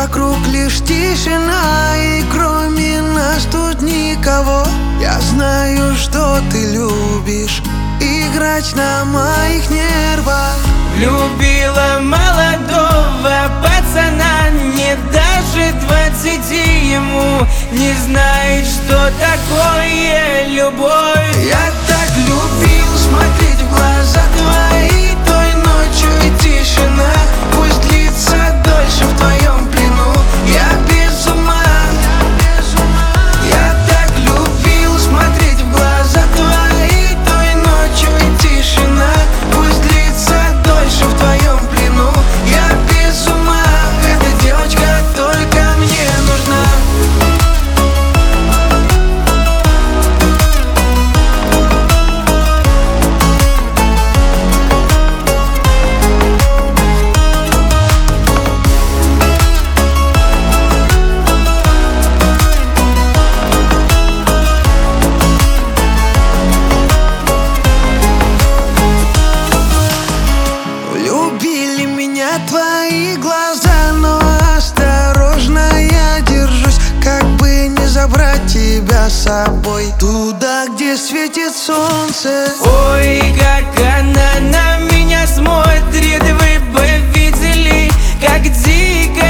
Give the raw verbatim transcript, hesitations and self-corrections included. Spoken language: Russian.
вокруг лишь тишина, и кроме нас тут никого. Я знаю, что ты любишь играть на моих нервах. Любила молодого пацана, не даже двадцати ему, не знает, что такое любовь. Я так любил смотреть в глаза твои той ночью, и тишина пусть длится дольше в твоем плену. Я без ума. Я так любил смотреть в глаза твои той ночью, и тишина пусть длится дольше в твоем плену. Я без ума. Эта девочка только мне нужна. Любили меня твои глаза, но осторожно я держусь, как бы не забрать тебя с собой туда, где светит солнце. Ой, как она на меня смотрит, вы бы видели, как дико